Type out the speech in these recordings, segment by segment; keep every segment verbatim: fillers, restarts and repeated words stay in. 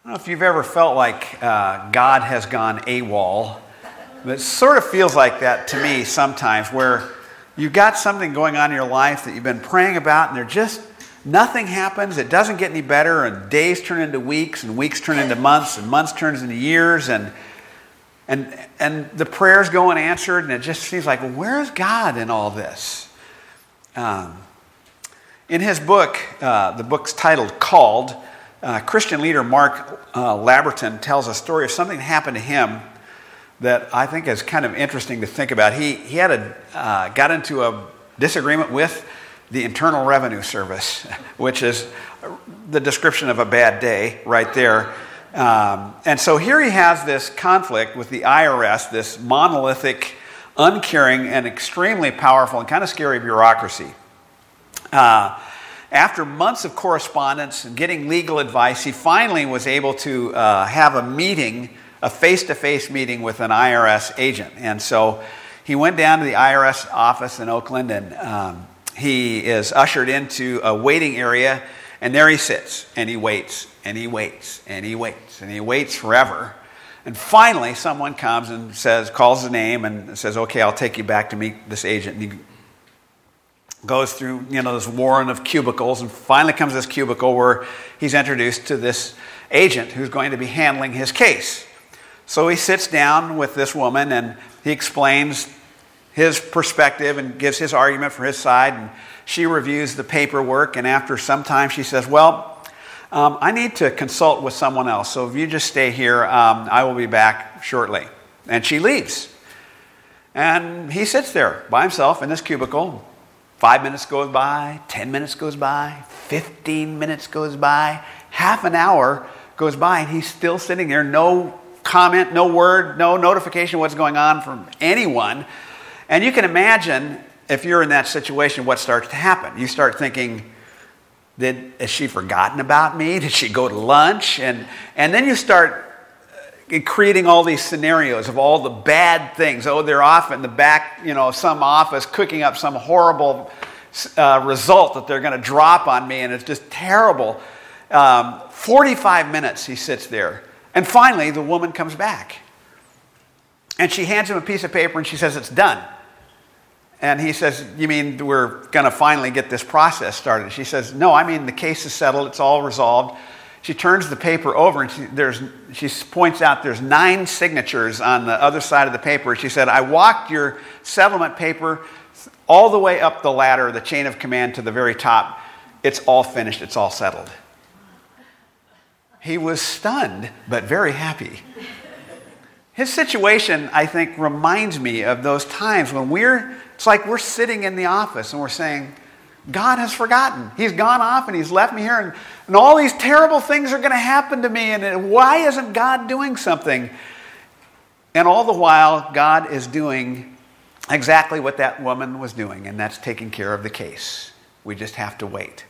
I don't know if you've ever felt like uh, God has gone AWOL, but it sort of feels like that to me sometimes, where you've got something going on in your life that you've been praying about, and there just nothing happens. It doesn't get any better, and days turn into weeks, and weeks turn into months, and months turns into years, and and and the prayers go unanswered, and it just seems like, well, where's God in all this? Um, in his book, uh, the book's titled "Called," Uh, Christian leader Mark uh, Labberton tells a story of something that happened to him that I think is kind of interesting to think about. He he had a uh, got into a disagreement with the Internal Revenue Service, which is the description of a bad day right there. Um, and so here he has this conflict with the I R S, this monolithic, uncaring, and extremely powerful and kind of scary bureaucracy. Uh, After months of correspondence and getting legal advice, he finally was able to uh, have a meeting, a face-to-face meeting with an I R S agent. And so he went down to the I R S office in Oakland, and um, he is ushered into a waiting area, and there he sits, and he waits, and he waits, and he waits, and he waits forever. And finally, someone comes and says, calls his name, and says, "Okay, I'll take you back to meet this agent." And he goes through, you know, this warren of cubicles, and finally comes to this cubicle where he's introduced to this agent who's going to be handling his case. So he sits down with this woman, and he explains his perspective and gives his argument for his side, and she reviews the paperwork, and after some time she says, "Well, um, I need to consult with someone else, so if you just stay here, um, I will be back shortly." And she leaves. And he sits there by himself in this cubicle. Five minutes goes by, ten minutes goes by, fifteen minutes goes by, half an hour goes by, and he's still sitting there, no comment, no word, no notification of what's going on from anyone. And you can imagine, if you're in that situation, what starts to happen. You start thinking, Did, has she forgotten about me? Did she go to lunch? And, and then you start creating all these scenarios of all the bad things. Oh, they're off in the back, you know, some office cooking up some horrible uh, result that they're going to drop on me, and it's just terrible. Um, forty-five minutes he sits there. And finally, the woman comes back. And she hands him a piece of paper, and she says, "It's done." And he says, "You mean we're going to finally get this process started?" She says, "No, I mean the case is settled. It's all resolved." She turns the paper over, and she, there's, she points out there's nine signatures on the other side of the paper. She said, "I walked your settlement paper all the way up the ladder, the chain of command, to the very top. It's all finished. It's all settled." He was stunned, but very happy. His situation, I think, reminds me of those times when we're, it's like we're sitting in the office and we're saying, God has forgotten. He's gone off and he's left me here, and, and all these terrible things are going to happen to me, and why isn't God doing something? And all the while, God is doing exactly what that woman was doing, and that's taking care of the case. We just have to wait.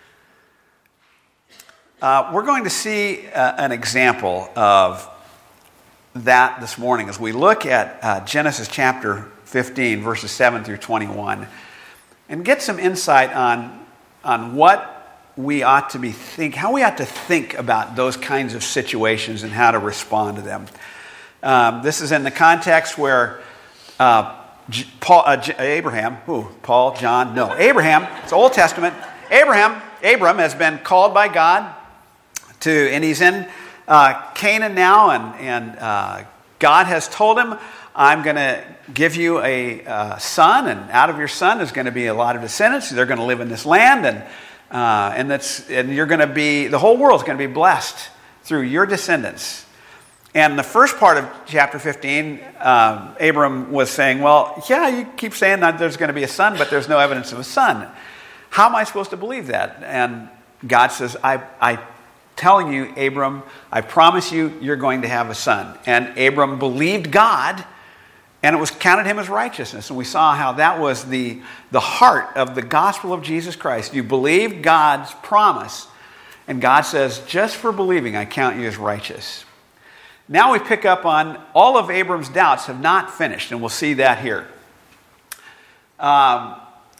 Uh, we're going to see uh, an example of that this morning as we look at uh, Genesis chapter fifteen, verses seven through twenty-one. And get some insight on, on what we ought to be think, how we ought to think about those kinds of situations and how to respond to them. Um, this is in the context where uh, J- Paul, uh, J- Abraham, who Paul, John, no, Abraham. It's Old Testament. Abraham, Abram has been called by God to, and he's in uh, Canaan now, and and uh, God has told him, "I'm going to give you a uh, son, and out of your son is going to be a lot of descendants. They're going to live in this land, and uh, and that's and you're going to be the whole world's going to be blessed through your descendants." And the first part of chapter fifteen, um, Abram was saying, "Well, yeah, you keep saying that there's going to be a son, but there's no evidence of a son. How am I supposed to believe that?" And God says, "I I." telling you, Abram, I promise you, you're going to have a son." And Abram believed God, and it was counted him as righteousness. And we saw how that was the, the heart of the gospel of Jesus Christ. You believe God's promise, and God says, just for believing, I count you as righteous. Now we pick up on all of Abram's doubts have not finished, and we'll see that here. Um,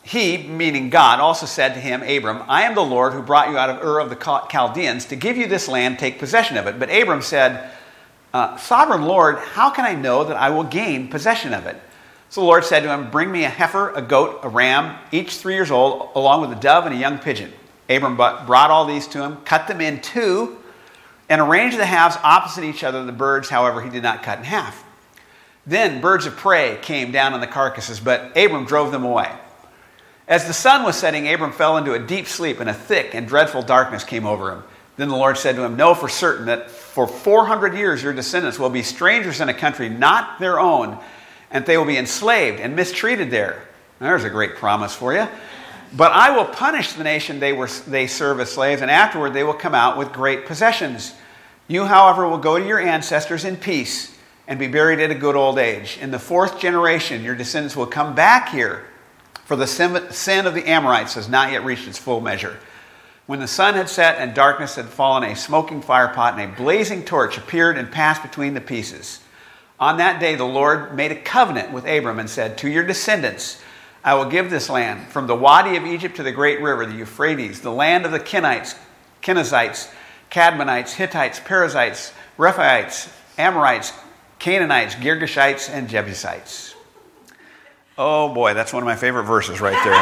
he, meaning God, also said to him, Abram, I am the Lord who brought you out of Ur of the Chaldeans to give you this land, take possession of it. But Abram said, uh, Sovereign Lord, how can I know that I will gain possession of it? So the Lord said to him, bring me a heifer, a goat, a ram, each three years old, along with a dove and a young pigeon. Abram brought all these to him, cut them in two, and arranged the halves opposite each other. The birds, however, he did not cut in half. Then birds of prey came down on the carcasses, but Abram drove them away. As the sun was setting, Abram fell into a deep sleep, and a thick and dreadful darkness came over him. Then the Lord said to him, know for certain that for four hundred years your descendants will be strangers in a country not their own, and they will be enslaved and mistreated there. There's a great promise for you. But I will punish the nation they were they serve as slaves, and afterward they will come out with great possessions. You, however, will go to your ancestors in peace and be buried at a good old age. In the fourth generation your descendants will come back here, for the sin of the Amorites has not yet reached its full measure. When the sun had set and darkness had fallen, a smoking firepot and a blazing torch appeared and passed between the pieces. On that day the Lord made a covenant with Abram and said, to your descendants I will give this land, from the Wadi of Egypt to the great river, the Euphrates, the land of the Kenites, Kenizzites, Cadmonites, Hittites, Perizzites, Rephaites, Amorites, Canaanites, Girgashites, and Jebusites. Oh boy, that's one of my favorite verses right there.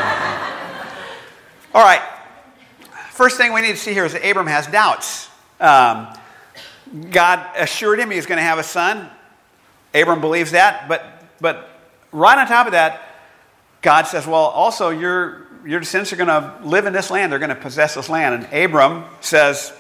All right. First thing we need to see here is that Abram has doubts. Um, God assured him he was going to have a son. Abram believes that. But but right on top of that, God says, well, also your, your descendants are going to live in this land. They're going to possess this land. And Abram says,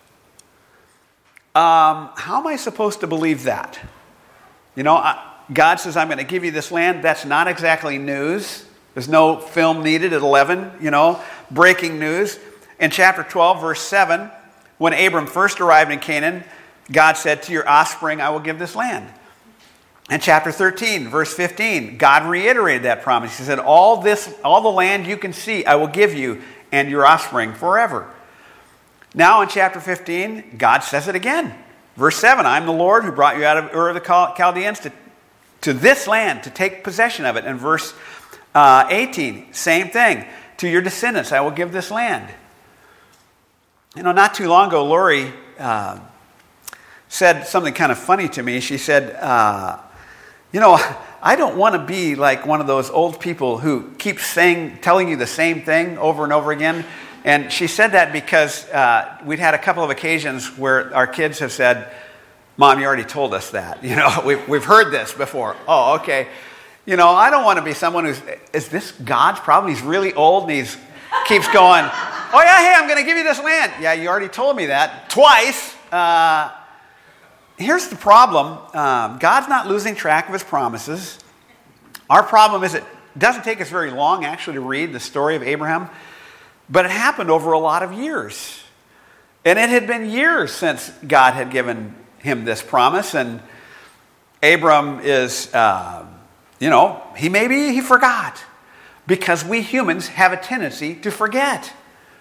um, how am I supposed to believe that? You know, I, God says, I'm going to give you this land. That's not exactly news. There's no film needed at eleven, you know, breaking news. In chapter twelve, verse seven, when Abram first arrived in Canaan, God said, to your offspring, I will give this land. In chapter thirteen, verse fifteen, God reiterated that promise. He said, all this, all the land you can see, I will give you and your offspring forever. Now in chapter fifteen, God says it again. Verse seven, I'm the Lord who brought you out of Ur of the Chaldeans to to this land, to take possession of it. And verse uh, eighteen, same thing. To your descendants, I will give this land. You know, not too long ago, Lori uh, said something kind of funny to me. She said, uh, you know, I don't want to be like one of those old people who keep saying, telling you the same thing over and over again. And she said that because uh, we'd had a couple of occasions where our kids have said, Mom, you already told us that. You know, we've, we've heard this before. Oh, okay. You know, I don't want to be someone who's, is this God's problem? He's really old and he's keeps going, oh yeah, hey, I'm going to give you this land. Yeah, you already told me that twice. Uh, here's the problem. Um, God's not losing track of his promises. Our problem is it doesn't take us very long actually to read the story of Abraham, but it happened over a lot of years. And it had been years since God had given him this promise, and Abram is, uh, you know, he maybe he forgot, because we humans have a tendency to forget.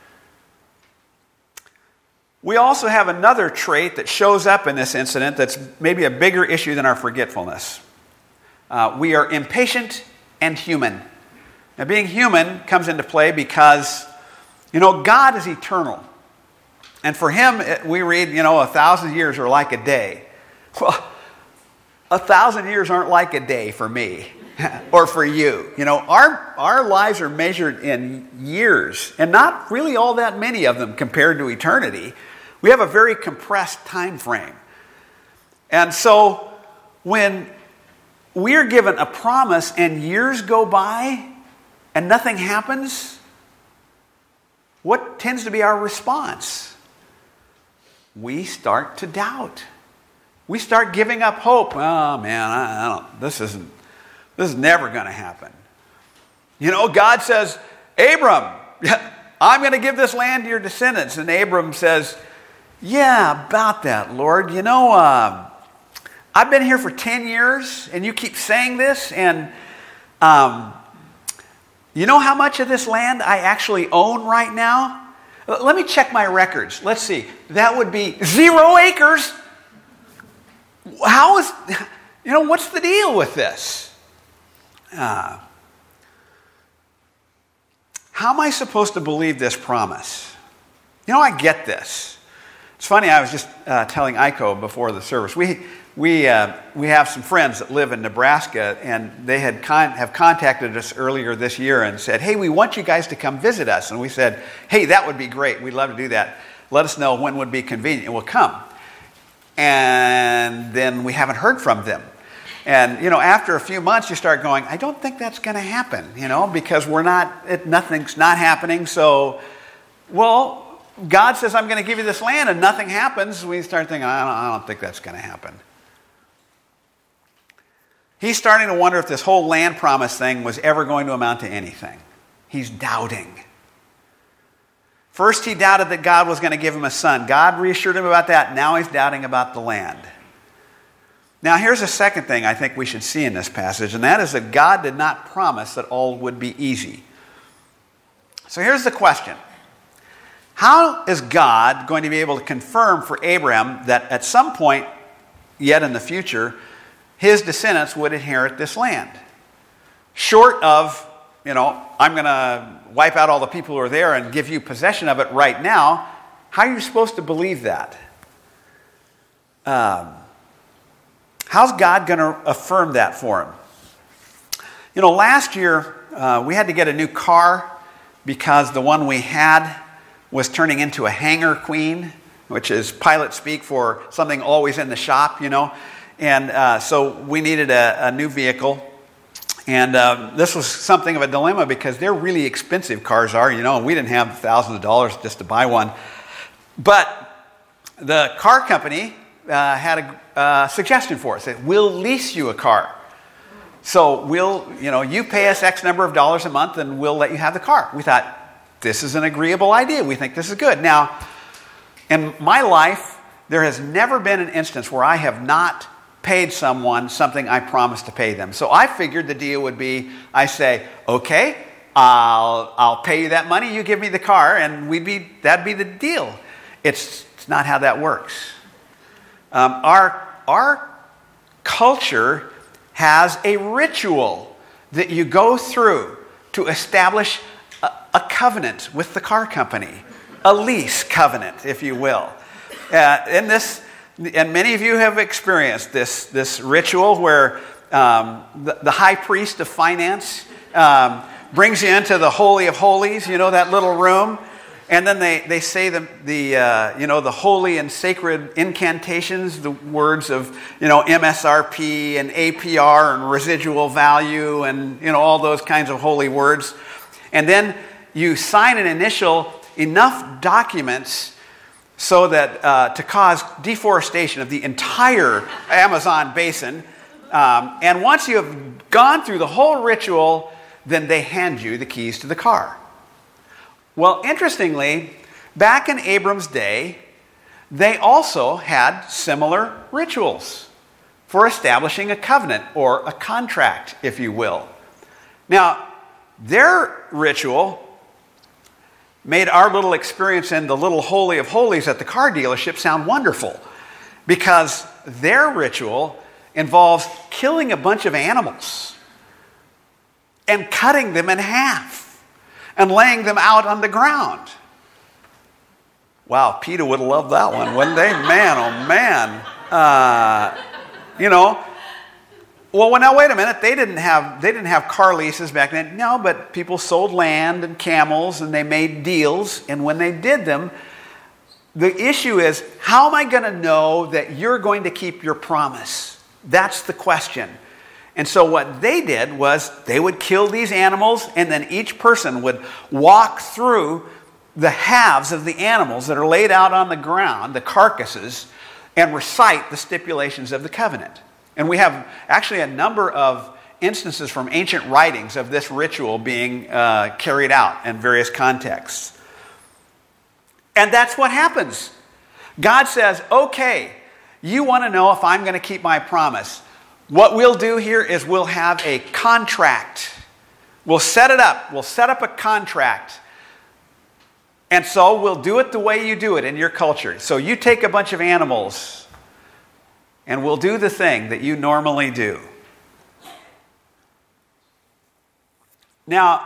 We also have another trait that shows up in this incident that's maybe a bigger issue than our forgetfulness. Uh, we are impatient and human. Now, being human comes into play because, you know, God is eternal. And for him, it, we read, you know, a thousand years are like a day. Well, a thousand years aren't like a day for me or for you. You know, our, our lives are measured in years, and not really all that many of them compared to eternity. We have a very compressed time frame. And so when we're given a promise and years go by and nothing happens, what tends to be our response? We start to doubt. We start giving up hope. Oh man, I, I don't. This isn't. This is never going to happen. You know, God says, Abram, I'm going to give this land to your descendants, and Abram says, yeah, about that, Lord. You know, uh, I've been here for ten years, and you keep saying this, and um, you know how much of this land I actually own right now? Let me check my records. Let's see. That would be zero acres. How is, you know, what's the deal with this? Uh, how am I supposed to believe this promise? You know, I get this. It's funny, I was just uh, telling Aiko before the service. We we uh, we have some friends that live in Nebraska, and they had con- have contacted us earlier this year and said, hey, we want you guys to come visit us. And we said, hey, that would be great. We'd love to do that. Let us know when would be convenient, and we'll come. And then we haven't heard from them. And, you know, after a few months, you start going, I don't think that's going to happen, you know, because we're not, it, nothing's not happening. So, well, God says, I'm going to give you this land, and nothing happens. We start thinking, I don't, I don't think that's going to happen. He's starting to wonder if this whole land promise thing was ever going to amount to anything. He's doubting. First, he doubted that God was going to give him a son. God reassured him about that. Now he's doubting about the land. Now, here's a second thing I think we should see in this passage, and that is that God did not promise that all would be easy. So here's the question. How is God going to be able to confirm for Abraham that at some point, yet in the future, his descendants would inherit this land? Short of, you know, I'm going to wipe out all the people who are there and give you possession of it right now, how are you supposed to believe that? Um, how's God going to affirm that for him? You know, last year uh, we had to get a new car because the one we had was turning into a hangar queen, which is pilot speak for something always in the shop, you know. And uh, so we needed a, a new vehicle. And uh, this was something of a dilemma because they're really expensive, cars are, you know, and we didn't have thousands of dollars just to buy one. But the car company uh, had a uh, suggestion for us that we'll lease you a car. So we'll, you know, you pay us X number of dollars a month and we'll let you have the car. We thought, this is an agreeable idea. We think this is good. Now, in my life, there has never been an instance where I have not paid someone something I promised to pay them. So I figured the deal would be, I say, okay, I'll I'll pay you that money, you give me the car, and we'd be that'd be the deal. It's, it's not how that works. Um, our our culture has a ritual that you go through to establish a, a covenant with the car company, a lease covenant, if you will. Uh, in this. And many of you have experienced this, this ritual where um, the, the high priest of finance um, brings you into the Holy of Holies, you know, that little room. And then they, they say the, the uh, you know, the holy and sacred incantations, the words of, you know, M S R P and A P R and residual value and, you know, all those kinds of holy words. And then you sign and initial enough documents so that uh, to cause deforestation of the entire Amazon basin. Um, and once you have gone through the whole ritual, then they hand you the keys to the car. Well, interestingly, back in Abram's day, they also had similar rituals for establishing a covenant or a contract, if you will. Now, their ritual made our little experience in the little Holy of Holies at the car dealership sound wonderful, because their ritual involves killing a bunch of animals and cutting them in half and laying them out on the ground. Wow, PETA would have loved that one, wouldn't they? Man, oh man. Uh, you know, well, well, now wait a minute. They didn't have they didn't have car leases back then. No, but people sold land and camels, and they made deals. And when they did them, the issue is, how am I going to know that you're going to keep your promise? That's the question. And so what they did was they would kill these animals, and then each person would walk through the halves of the animals that are laid out on the ground, the carcasses, and recite the stipulations of the covenant. And we have actually a number of instances from ancient writings of this ritual being uh, carried out in various contexts. And that's what happens. God says, okay, you want to know if I'm going to keep my promise. What we'll do here is we'll have a contract. We'll set it up. We'll set up a contract. And so we'll do it the way you do it in your culture. So you take a bunch of animals, and we'll do the thing that you normally do. Now,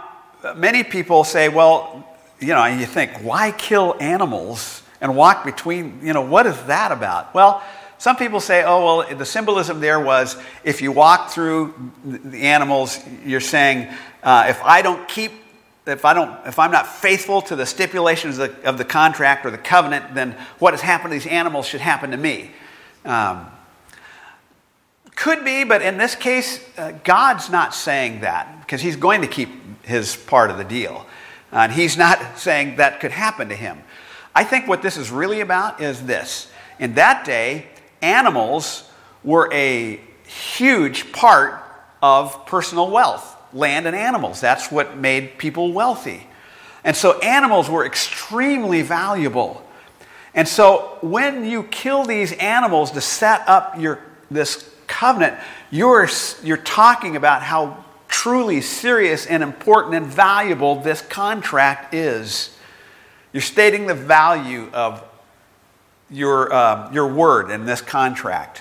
many people say, well, you know, you think, why kill animals and walk between, you know, what is that about? Well, some people say, oh, well, the symbolism there was if you walk through the animals, you're saying, uh, if I don't keep, if I don't, if I'm not faithful to the stipulations of the, of the contract or the covenant, then what has happened to these animals should happen to me. Um, could be, but in this case, uh, God's not saying that because he's going to keep his part of the deal. Uh, and he's not saying that could happen to him. I think what this is really about is this. In that day, animals were a huge part of personal wealth, land and animals. That's what made people wealthy. And so animals were extremely valuable. And so when you kill these animals to set up your this covenant, you're, you're talking about how truly serious and important and valuable this contract is. You're stating the value of your, uh, your word in this contract.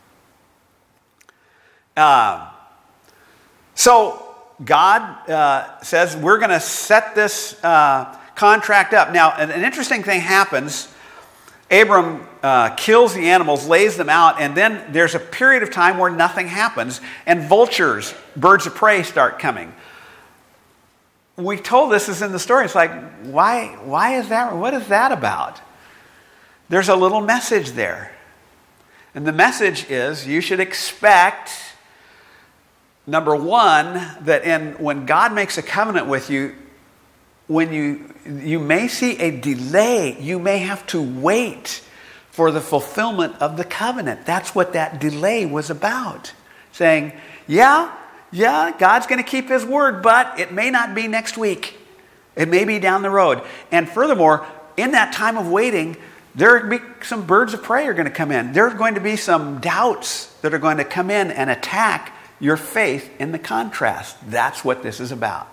Uh, so God uh, says we're going to set this uh, contract up. Now, an, an interesting thing happens. Abram uh, kills the animals, lays them out, and then there's a period of time where nothing happens, and vultures, birds of prey, start coming. We told this is in the story. It's like, why, why is that? What is that about? There's a little message there. And the message is you should expect, number one, that in, when God makes a covenant with you, when you you may see a delay, you may have to wait for the fulfillment of the covenant. That's what that delay was about. Saying, yeah, yeah, God's going to keep his word, but it may not be next week. It may be down the road. And furthermore, in that time of waiting, there will be some birds of prey are going to come in. There's going to be some doubts that are going to come in and attack your faith in the contrast. That's what this is about.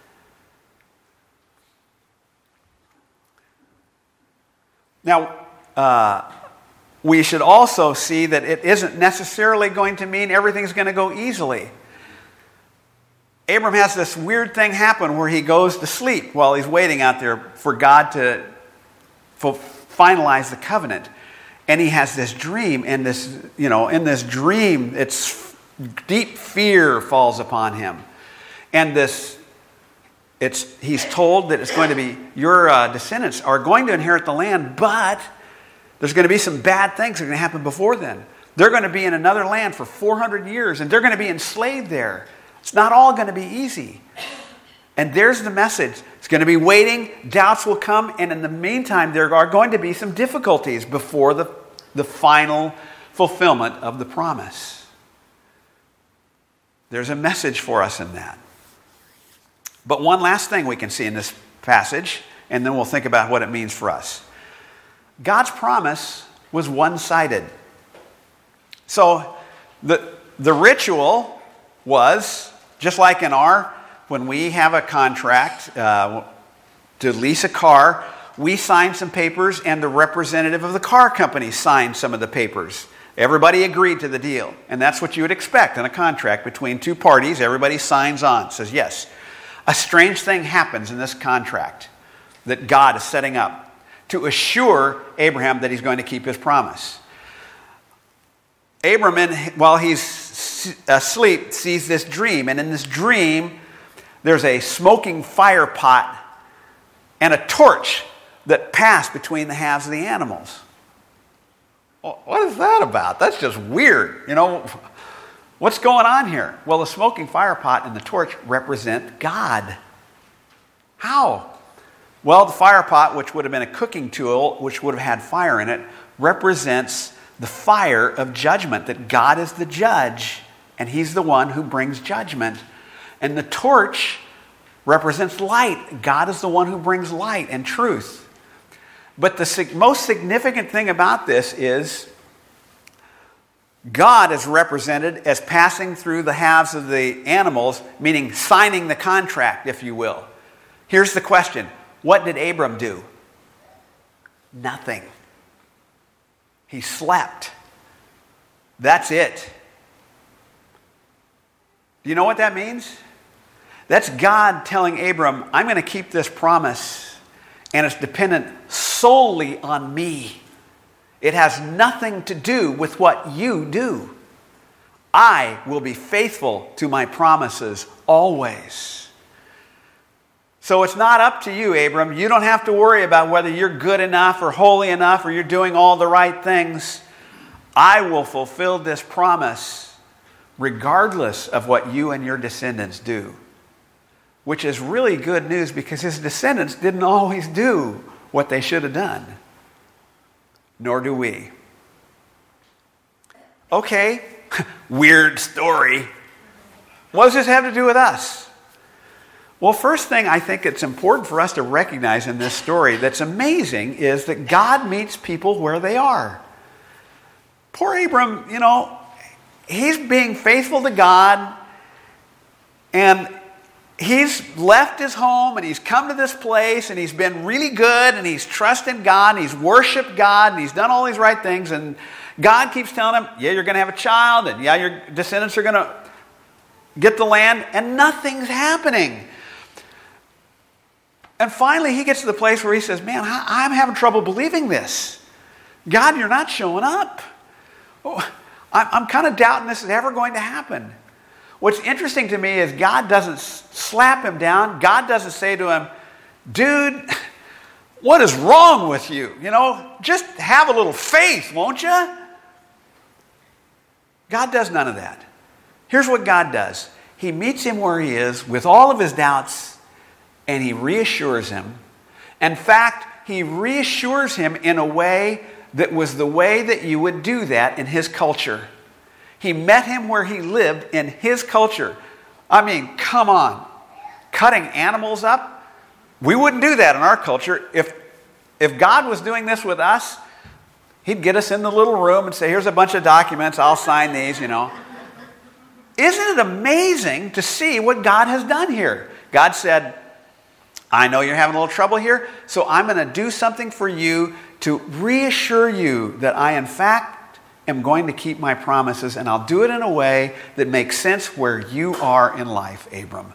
Now, uh, we should also see that it isn't necessarily going to mean everything's going to go easily. Abram has this weird thing happen where he goes to sleep while he's waiting out there for God to finalize the covenant. And he has this dream, and this, you know, in this dream, it's deep fear falls upon him. And this It's, he's told that it's going to be, your uh, descendants are going to inherit the land, but there's going to be some bad things that are going to happen before then. They're going to be in another land for four hundred years, and they're going to be enslaved there. It's not all going to be easy. And there's the message. It's going to be waiting, doubts will come, and in the meantime, there are going to be some difficulties before the, the final fulfillment of the promise. There's a message for us in that. But one last thing we can see in this passage, and then we'll think about what it means for us. God's promise was one-sided. So the, the ritual was, just like in our, when we have a contract uh, to lease a car, we sign some papers and the representative of the car company signed some of the papers. Everybody agreed to the deal. And that's what you would expect in a contract between two parties. Everybody signs on, says yes. A strange thing happens in this contract that God is setting up to assure Abraham that he's going to keep his promise. Abram, in, while he's asleep, sees this dream. And in this dream, there's a smoking fire pot and a torch that pass between the halves of the animals. Well, what is that about? That's just weird. You know, what's going on here? Well, the smoking fire pot and the torch represent God. How? Well, the fire pot, which would have been a cooking tool, which would have had fire in it, represents the fire of judgment, that God is the judge, and he's the one who brings judgment. And the torch represents light. God is the one who brings light and truth. But the most significant thing about this is God is represented as passing through the halves of the animals, meaning signing the contract, if you will. Here's the question. What did Abram do? Nothing. He slept. That's it. Do you know what that means? That's God telling Abram, I'm going to keep this promise, and it's dependent solely on me. It has nothing to do with what you do. I will be faithful to my promises always. So it's not up to you, Abram. You don't have to worry about whether you're good enough or holy enough or you're doing all the right things. I will fulfill this promise regardless of what you and your descendants do. Which is really good news because his descendants didn't always do what they should have done. Nor do we. Okay, weird story. What does this have to do with us? Well, first thing I think it's important for us to recognize in this story that's amazing is that God meets people where they are. Poor Abram, you know, he's being faithful to God, and he's left his home and he's come to this place and he's been really good and he's trusted God and he's worshiped God and he's done all these right things, and God keeps telling him, yeah, you're going to have a child, and yeah, your descendants are going to get the land, and nothing's happening. And finally he gets to the place where he says, man, I'm having trouble believing this. God, you're not showing up. Oh, I'm kind of doubting this is ever going to happen. What's interesting to me is God doesn't slap him down. God doesn't say to him, dude, what is wrong with you? You know, just have a little faith, won't you? God does none of that. Here's what God does. He meets him where he is with all of his doubts, and he reassures him. In fact, he reassures him in a way that was the way that you would do that in his culture. He met him where he lived in his culture. I mean, come on. Cutting animals up? We wouldn't do that in our culture. If, if God was doing this with us, he'd get us in the little room and say, here's a bunch of documents, I'll sign these, you know. Isn't it amazing to see what God has done here? God said, I know you're having a little trouble here, so I'm going to do something for you to reassure you that I, in fact, am going to keep my promises, and I'll do it in a way that makes sense where you are in life, Abram.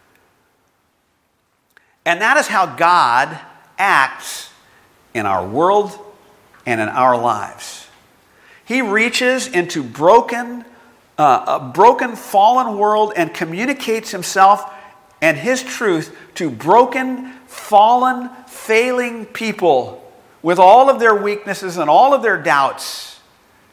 And that is how God acts in our world and in our lives. He reaches into broken, uh, a broken, fallen world and communicates himself and his truth to broken, fallen, failing people with all of their weaknesses and all of their doubts.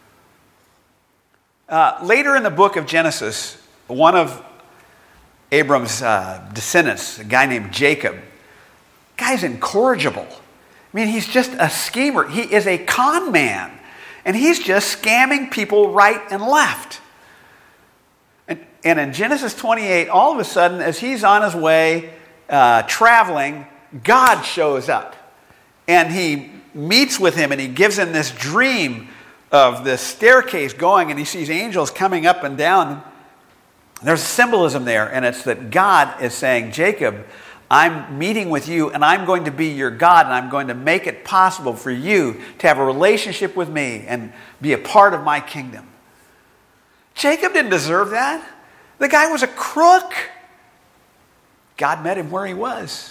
Uh, later in the book of Genesis, one of Abram's uh, descendants, a guy named Jacob, guy's incorrigible. I mean, he's just a schemer. He is a con man. And he's just scamming people right and left. And, and in Genesis twenty-eight, all of a sudden, as he's on his way uh, traveling, God shows up. And he meets with him and he gives him this dream of this staircase going, and he sees angels coming up and down. There's symbolism there, and it's that God is saying, Jacob, I'm meeting with you, and I'm going to be your God, and I'm going to make it possible for you to have a relationship with me and be a part of my kingdom. Jacob didn't deserve that. The guy was a crook. God met him where he was.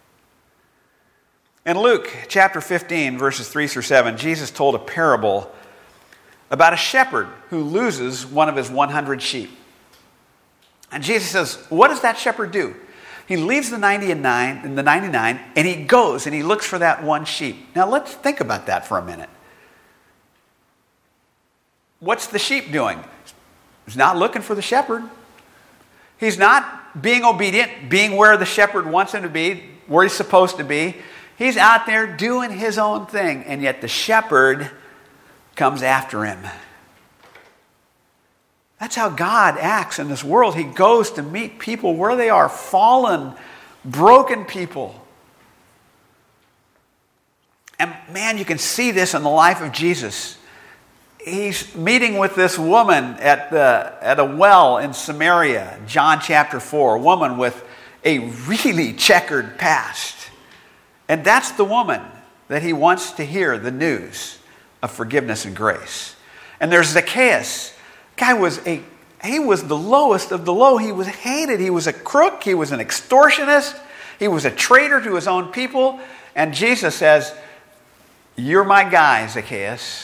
In Luke chapter fifteen, verses three through seven, Jesus told a parable about a shepherd who loses one of his one hundred sheep. And Jesus says, what does that shepherd do? He leaves the ninety-nine and the ninety-nine, and he goes and he looks for that one sheep. Now let's think about that for a minute. What's the sheep doing? He's not looking for the shepherd. He's not being obedient, being where the shepherd wants him to be, where he's supposed to be. He's out there doing his own thing, and yet the shepherd comes after him. That's how God acts in this world. He goes to meet people where they are, fallen, broken people. And man, you can see this in the life of Jesus. He's meeting with this woman at the at a well in Samaria, John chapter four, a woman with a really checkered past. And that's the woman that he wants to hear the news of forgiveness and grace. And there's Zacchaeus. Guy was a he was the lowest of the low. He was hated. He was a crook. He was an extortionist. He was a traitor to his own people. And Jesus says, you're my guy, Zacchaeus.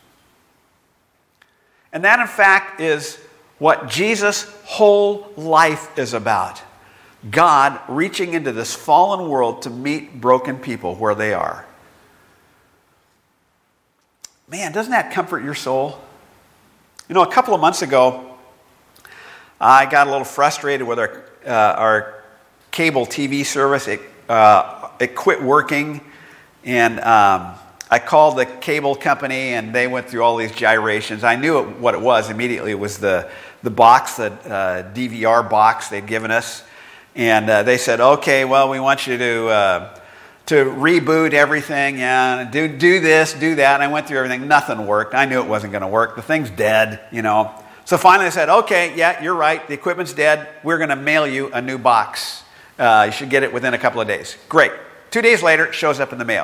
And that, in fact, is what Jesus' whole life is about. God reaching into this fallen world to meet broken people where they are. Man, doesn't that comfort your soul? You know, a couple of months ago, I got a little frustrated with our uh, our cable T V service. It uh, it quit working, and um, I called the cable company, and they went through all these gyrations. I knew it, what it was immediately. It was the the box, the uh, D V R box they'd given us, and uh, they said, "Okay, well, we want you to uh, to reboot everything. Yeah, do do this, do that." And I went through everything. Nothing worked. I knew it wasn't going to work. The thing's dead, you know. So finally, I said, "Okay, yeah, you're right. The equipment's dead. We're going to mail you a new box. Uh, you should get it within a couple of days." Great. Two days later, it shows up in the mail.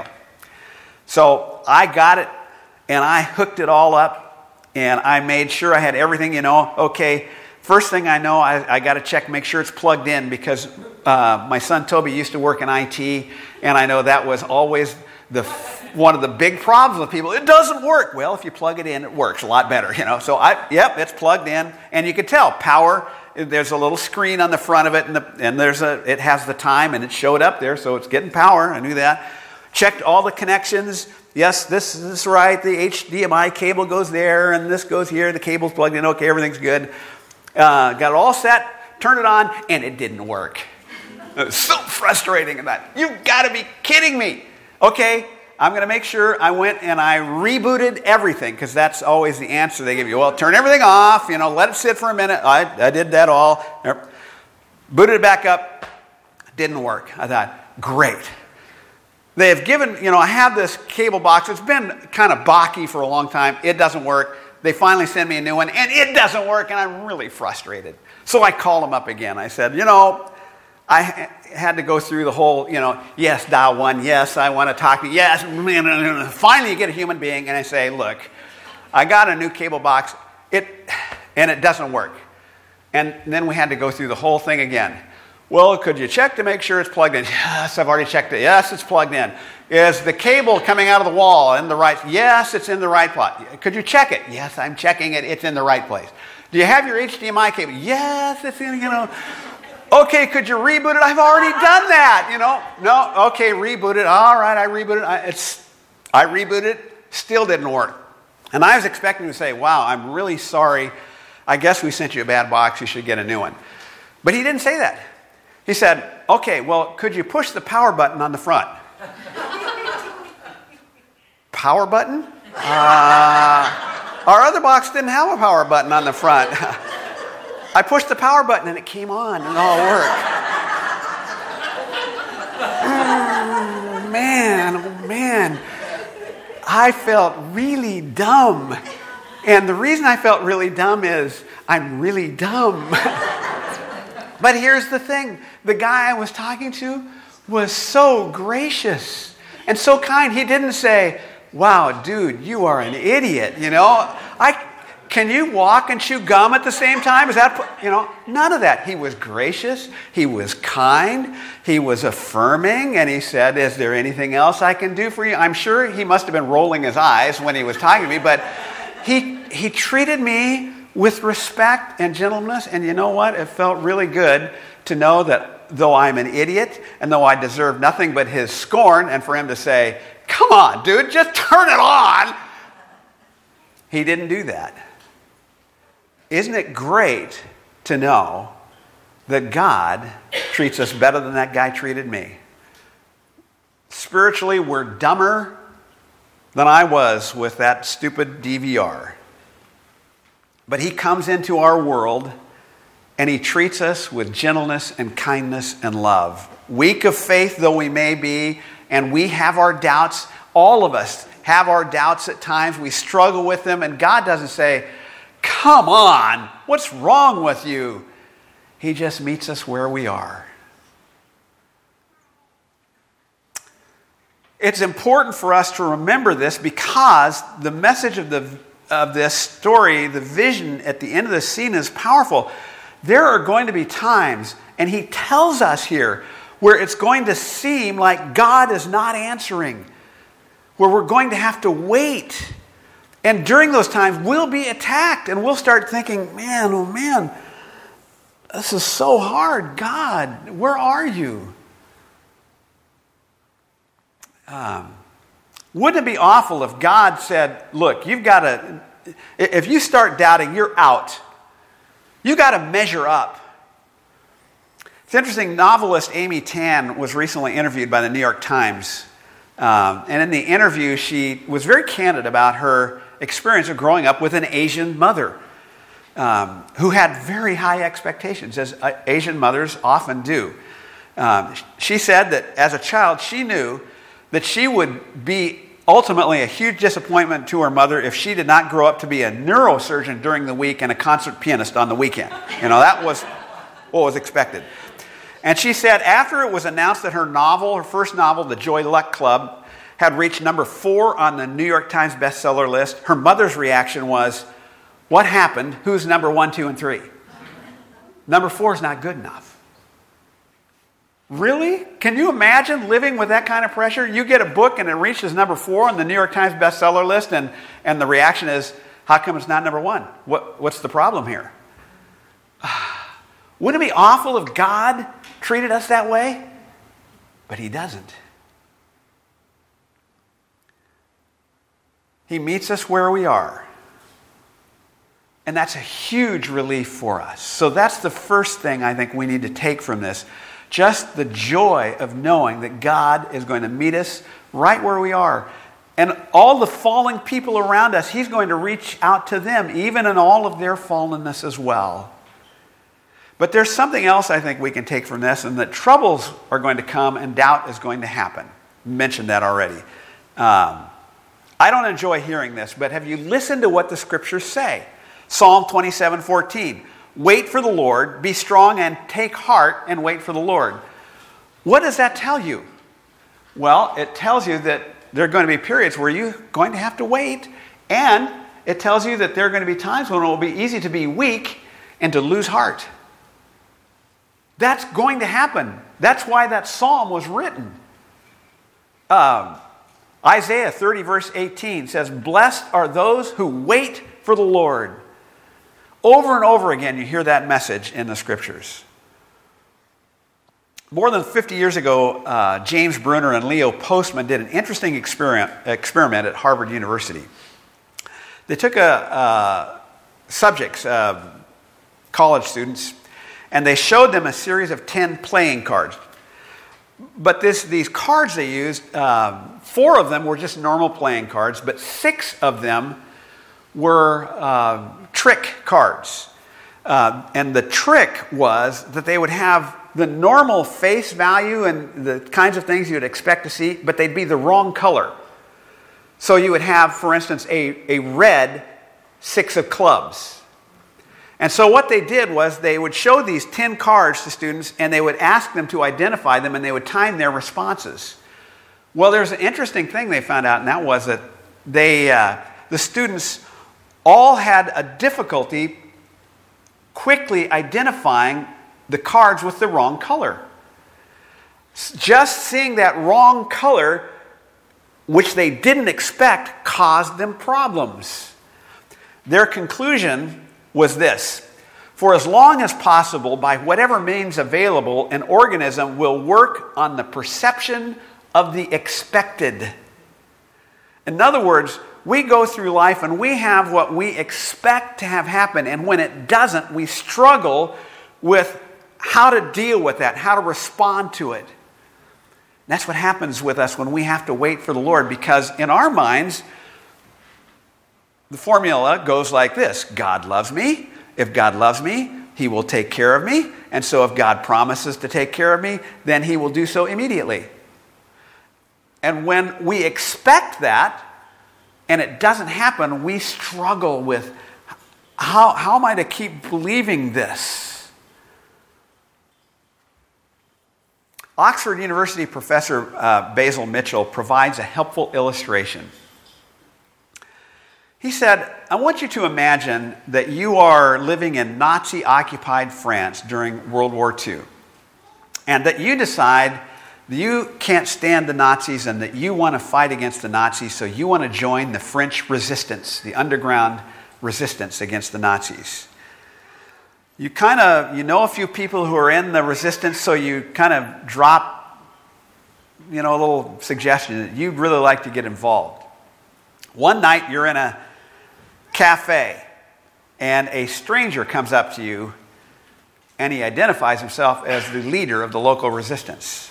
So I got it, and I hooked it all up, and I made sure I had everything, you know. Okay, first thing I know, I, I got to check, make sure it's plugged in, because uh, my son Toby used to work in I T, and I know that was always the one of the big problems with people. It doesn't work. Well, if you plug it in, it works a lot better, you know. So, I, yep, it's plugged in, and you can tell, power, there's a little screen on the front of it, and, the, and there's a, it has the time, and it showed up there, so it's getting power. I knew that. Checked all the connections. Yes, this is right. The H D M I cable goes there, and this goes here. The cable's plugged in. Okay, everything's good. Uh, got it all set. Turned it on, and it didn't work. It was so frustrating. That you've got to be kidding me. Okay, I'm going to make sure. I went and I rebooted everything, because that's always the answer they give you. Well, turn everything off. You know, let it sit for a minute. I I did that all. Booted it back up. Didn't work. I thought, great. They have given, you know, I have this cable box. It's been kind of balky for a long time. It doesn't work. They finally send me a new one, and it doesn't work, and I'm really frustrated. So I called them up again. I said, you know, I had to go through the whole, you know, yes, dial one, yes, I want to talk to you, yes. Finally, you get a human being, and I say, look, I got a new cable box, it, and it doesn't work. And then we had to go through the whole thing again. Well, could you check to make sure it's plugged in? Yes, I've already checked it. Yes, it's plugged in. Is the cable coming out of the wall in the right? Yes, it's in the right spot. Could you check it? Yes, I'm checking it. It's in the right place. Do you have your H D M I cable? Yes, it's in, you know. Okay, could you reboot it? I've already done that, you know. No, okay, reboot it. All right, I rebooted it. I, it's, I rebooted it. Still didn't work. And I was expecting to say, wow, I'm really sorry. I guess we sent you a bad box. You should get a new one. But he didn't say that. He said, okay, well, could you push the power button on the front? Power button? Uh, our other box didn't have a power button on the front. I pushed the power button and it came on and it all worked. Oh, man, oh, man. I felt really dumb. And the reason I felt really dumb is I'm really dumb. But here's the thing. The guy I was talking to was so gracious and so kind. He didn't say, wow, dude, you are an idiot, you know. I, can you walk and chew gum at the same time? Is that, you know, none of that. He was gracious. He was kind. He was affirming. And he said, is there anything else I can do for you? I'm sure he must have been rolling his eyes when he was talking to me, but he he treated me with respect and gentleness, and you know what? It felt really good to know that though I'm an idiot and though I deserve nothing but his scorn, and for him to say, come on, dude, just turn it on. He didn't do that. Isn't it great to know that God treats us better than that guy treated me? Spiritually, we're dumber than I was with that stupid D V R. But he comes into our world and he treats us with gentleness and kindness and love. Weak of faith though we may be, and we have our doubts, all of us have our doubts at times. We struggle with them, and God doesn't say, come on, what's wrong with you? He just meets us where we are. It's important for us to remember this because the message of the of this story, the vision at the end of the scene is powerful. There are going to be times, and he tells us here, where it's going to seem like God is not answering, where we're going to have to wait. And during those times, we'll be attacked, and we'll start thinking, man, oh man, this is so hard. God, where are you? Um, wouldn't it be awful if God said, look, you've got to, if you start doubting, you're out. You've got to measure up. It's interesting, novelist Amy Tan was recently interviewed by the New York Times. Um, and in the interview, she was very candid about her experience of growing up with an Asian mother um, who had very high expectations, as uh, Asian mothers often do. Um, she said that as a child, she knew that she would be ultimately a huge disappointment to her mother if she did not grow up to be a neurosurgeon during the week and a concert pianist on the weekend. You know, that was what was expected. And she said after it was announced that her novel, her first novel, The Joy Luck Club, had reached number four on the New York Times bestseller list, her mother's reaction was, what happened? Who's number one, two, and three? Number four is not good enough. Really? Can you imagine living with that kind of pressure? You get a book and it reaches number four on the New York Times bestseller list, and, and the reaction is, how come it's not number one? What, what's the problem here? Wouldn't it be awful if God treated us that way? But he doesn't. He meets us where we are. And that's a huge relief for us. So that's the first thing I think we need to take from this. Just the joy of knowing that God is going to meet us right where we are. And all the falling people around us, he's going to reach out to them, even in all of their fallenness as well. But there's something else I think we can take from this, and that troubles are going to come and doubt is going to happen. I mentioned that already. Um, I don't enjoy hearing this, but have you listened to what the scriptures say? Psalm twenty-seven fourteen. Wait for the Lord, be strong and take heart and wait for the Lord. What does that tell you? Well, it tells you that there are going to be periods where you're going to have to wait, and it tells you that there are going to be times when it will be easy to be weak and to lose heart. That's going to happen. That's why that psalm was written. Um, Isaiah thirty verse eighteen says, blessed are those who wait for the Lord. Over and over again, you hear that message in the scriptures. More than fifty years ago, uh, James Bruner and Leo Postman did an interesting experiment, experiment at Harvard University. They took a, uh, subjects, uh, college students, and they showed them a series of ten playing cards. But this, these cards they used, uh, four of them were just normal playing cards, but six of them were uh, trick cards. Uh, and the trick was that they would have the normal face value and the kinds of things you'd expect to see, but they'd be the wrong color. So you would have, for instance, a, a red six of clubs. And so what they did was they would show these ten cards to students, and they would ask them to identify them, and they would time their responses. Well, there's an interesting thing they found out, and that was that they, uh, the students all had a difficulty quickly identifying the cards with the wrong color. Just seeing that wrong color, which they didn't expect, caused them problems. Their conclusion was this: for as long as possible, by whatever means available, an organism will work on the perception of the expected. In other words, we go through life and we have what we expect to have happen, and when it doesn't, we struggle with how to deal with that, how to respond to it. And that's what happens with us when we have to wait for the Lord, because in our minds, the formula goes like this: God loves me. If God loves me, he will take care of me. And so if God promises to take care of me, then he will do so immediately. And when we expect that, and it doesn't happen, we struggle with, how, how am I to keep believing this? Oxford University professor uh, Basil Mitchell provides a helpful illustration. He said, I want you to imagine that you are living in Nazi-occupied France during World War Two, and that you decide that you can't stand the Nazis and that you want to fight against the Nazis, so you want to join the French resistance, the underground resistance against the Nazis. You kind of, you know a few people who are in the resistance, so you kind of drop, you know, a little suggestion that you'd really like to get involved. One night you're in a cafe and a stranger comes up to you and he identifies himself as the leader of the local resistance.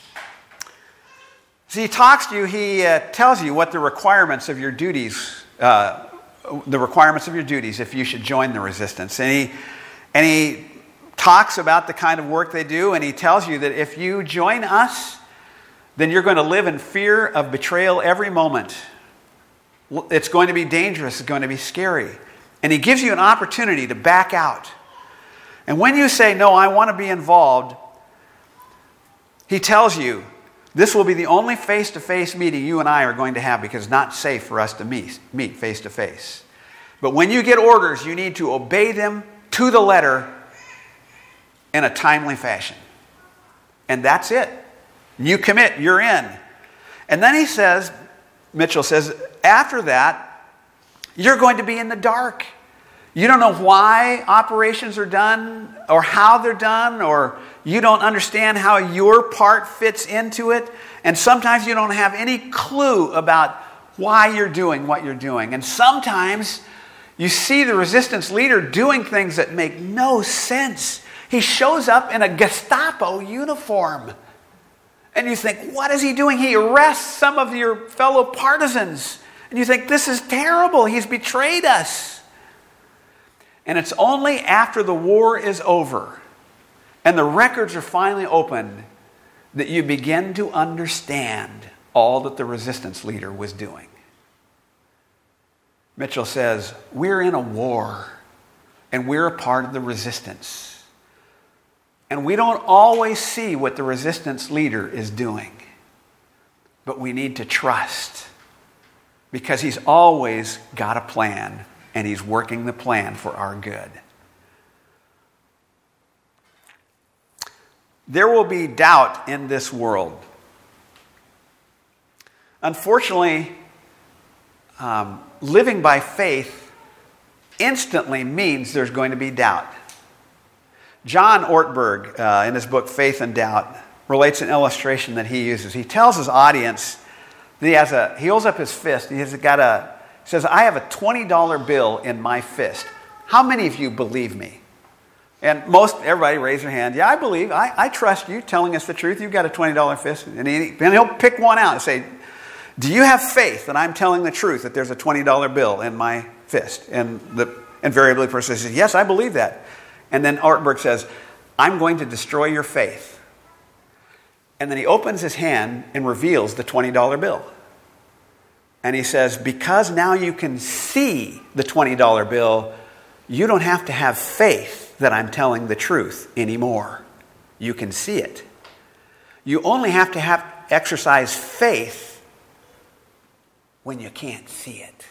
As he talks to you, he uh, tells you what the requirements of your duties, uh, the requirements of your duties if you should join the resistance. And he, and he talks about the kind of work they do, and he tells you that if you join us, then you're going to live in fear of betrayal every moment. It's going to be dangerous. It's going to be scary. And he gives you an opportunity to back out. And when you say, no, I want to be involved, he tells you, this will be the only face-to-face meeting you and I are going to have because it's not safe for us to meet, meet face-to-face. But when you get orders, you need to obey them to the letter in a timely fashion. And that's it. You commit, you're in. And then he says, Mitchell says, after that, you're going to be in the dark. You don't know why operations are done or how they're done, or you don't understand how your part fits into it. And sometimes you don't have any clue about why you're doing what you're doing. And sometimes you see the resistance leader doing things that make no sense. He shows up in a Gestapo uniform. And you think, what is he doing? He arrests some of your fellow partisans. And you think, this is terrible. He's betrayed us. And it's only after the war is over and the records are finally opened that you begin to understand all that the resistance leader was doing. Mitchell says, we're in a war and we're a part of the resistance. And we don't always see what the resistance leader is doing. But we need to trust because he's always got a plan and he's working the plan for our good. There will be doubt in this world. Unfortunately, um, living by faith instantly means there's going to be doubt. John Ortberg, uh, in his book Faith and Doubt, relates an illustration that he uses. He tells his audience that he has a, he holds up his fist, and he's got a, he says, I have a twenty dollar bill in my fist. How many of you believe me? And most, everybody raise their hand. Yeah, I believe. I, I trust you telling us the truth. You've got a twenty dollar fist. And, he, and he'll pick one out and say, do you have faith that I'm telling the truth, that there's a twenty dollar bill in my fist? And the invariably person says, yes, I believe that. And then Ortberg says, I'm going to destroy your faith. And then he opens his hand and reveals the twenty dollar bill. And he says, because now you can see the twenty dollar bill, you don't have to have faith that I'm telling the truth anymore. You can see it. You only have to have exercise faith when you can't see it.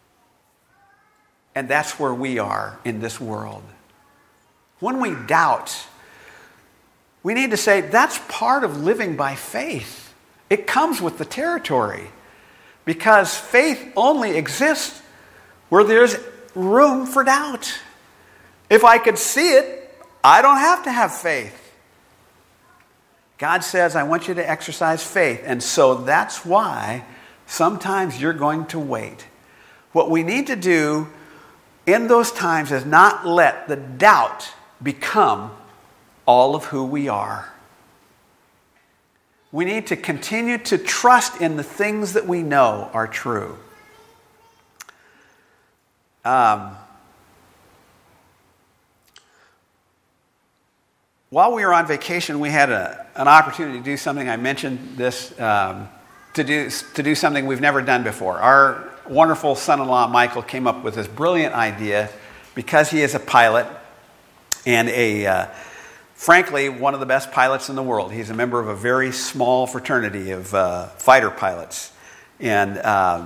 And that's where we are in this world. When we doubt, we need to say that's part of living by faith. It comes with the territory. Because faith only exists where there's room for doubt. If I could see it, I don't have to have faith. God says, I want you to exercise faith. And so that's why sometimes you're going to wait. What we need to do in those times is not let the doubt become all of who we are. We need to continue to trust in the things that we know are true. Um, while we were on vacation, we had a, an opportunity to do something. I mentioned this, um, to do, to do something we've never done before. Our wonderful son-in-law, Michael, came up with this brilliant idea because he is a pilot and a... Uh, Frankly, one of the best pilots in the world. He's a member of a very small fraternity of uh, fighter pilots. And um,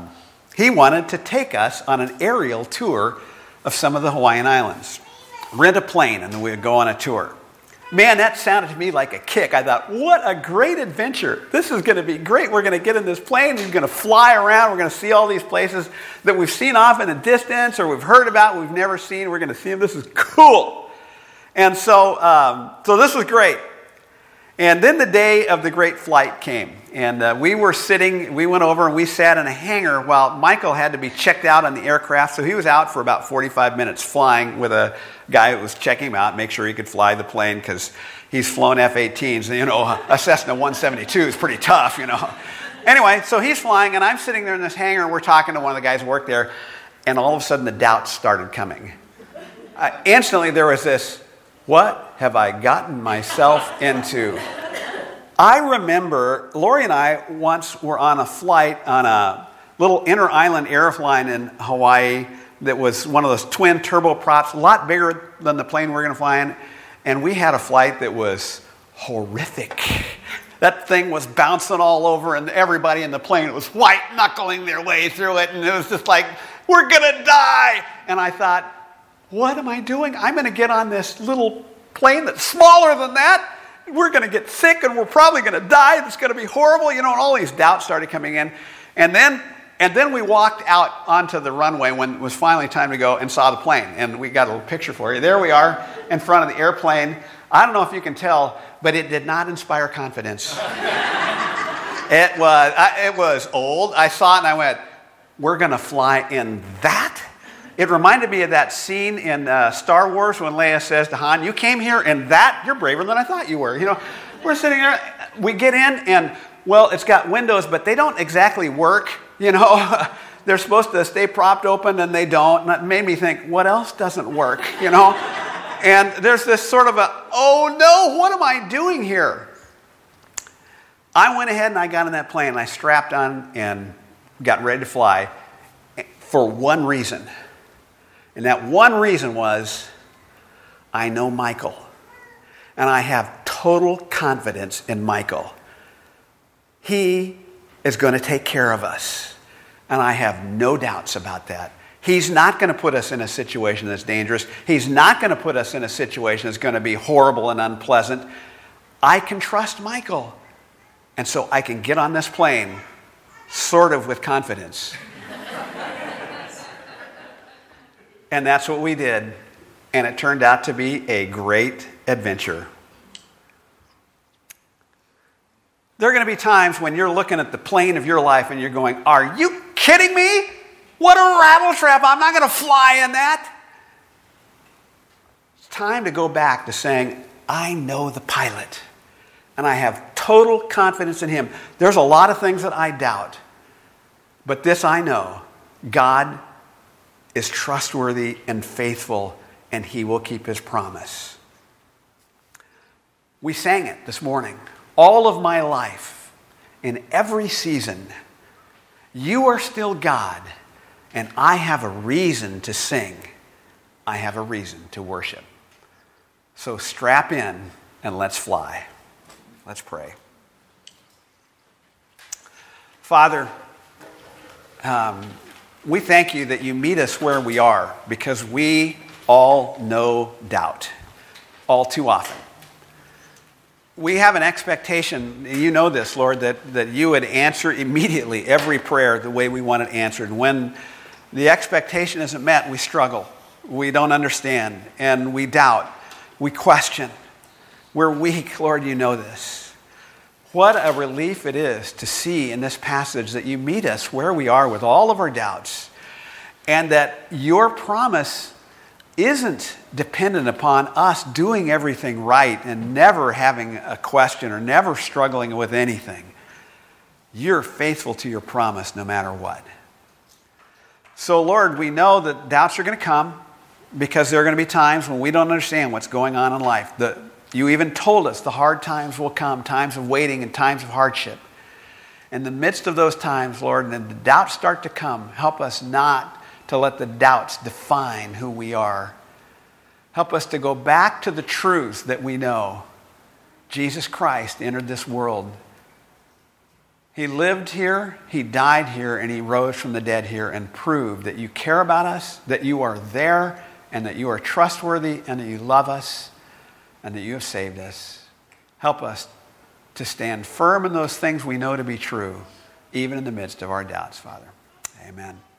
He wanted to take us on an aerial tour of some of the Hawaiian Islands. Rent a plane and then we would go on a tour. Man, that sounded to me like a kick. I thought, what a great adventure. This is going to be great. We're going to get in this plane. We're going to fly around. We're going to see all these places that we've seen off in the distance or we've heard about, we've never seen. We're going to see them. This is cool. And so, um, so this was great. And then the day of the great flight came. And uh, we were sitting, we went over and we sat in a hangar while Michael had to be checked out on the aircraft. So he was out for about forty-five minutes flying with a guy who was checking him out, make sure he could fly the plane because he's flown F eighteens. You know, a Cessna one seventy-two is pretty tough, you know. Anyway, so he's flying and I'm sitting there in this hangar and we're talking to one of the guys who worked there. And all of a sudden the doubts started coming. Uh, instantly there was this, what have I gotten myself into? I remember Lori and I once were on a flight on a little inter-island airline in Hawaii that was one of those twin turboprops, a lot bigger than the plane we were going to fly in. And we had a flight that was horrific. That thing was bouncing all over and everybody in the plane was white-knuckling their way through it. And it was just like, we're going to die. And I thought, what am I doing? I'm going to get on this little plane that's smaller than that. We're going to get sick and we're probably going to die. It's going to be horrible. You know, and all these doubts started coming in. And then and then we walked out onto the runway when it was finally time to go and saw the plane. And we got a little picture for you. There we are in front of the airplane. I don't know if you can tell, but it did not inspire confidence. It was, I, it was old. I saw it and I went, we're going to fly in that? It reminded me of that scene in uh, Star Wars when Leia says to Han, you came here in that? You're braver than I thought you were. You know, we're sitting there, we get in and, well, it's got windows, but they don't exactly work. You know, they're supposed to stay propped open and they don't. And it made me think, what else doesn't work, you know? And there's this sort of a, oh no, what am I doing here? I went ahead and I got in that plane and I strapped on and got ready to fly for one reason. And that one reason was, I know Michael. And I have total confidence in Michael. He is going to take care of us. And I have no doubts about that. He's not going to put us in a situation that's dangerous. He's not going to put us in a situation that's going to be horrible and unpleasant. I can trust Michael. And so I can get on this plane sort of with confidence. And that's what we did. And it turned out to be a great adventure. There are going to be times when you're looking at the plane of your life and you're going, are you kidding me? What a rattle trap. I'm not going to fly in that. It's time to go back to saying, I know the pilot. And I have total confidence in him. There's a lot of things that I doubt. But this I know. God is trustworthy and faithful, and he will keep his promise. We sang it this morning. All of my life, in every season, you are still God, and I have a reason to sing. I have a reason to worship. So strap in and let's fly. Let's pray. Father, um, we thank you that you meet us where we are because we all know doubt all too often. We have an expectation, you know this, Lord, that, that you would answer immediately every prayer the way we want it answered. And when the expectation isn't met, we struggle. We don't understand, and we doubt. We question. We're weak, Lord, you know this. What a relief it is to see in this passage that you meet us where we are with all of our doubts, and that your promise isn't dependent upon us doing everything right and never having a question or never struggling with anything. You're faithful to your promise no matter what. So, Lord, we know that doubts are going to come because there are going to be times when we don't understand what's going on in life. The, you even told us the hard times will come, times of waiting and times of hardship. In the midst of those times, Lord, and the doubts start to come, help us not to let the doubts define who we are. Help us to go back to the truth that we know. Jesus Christ entered this world. He lived here, he died here, and he rose from the dead here and proved that you care about us, that you are there, and that you are trustworthy, and that you love us, and that you have saved us. Help us to stand firm in those things we know to be true, even in the midst of our doubts, Father. Amen.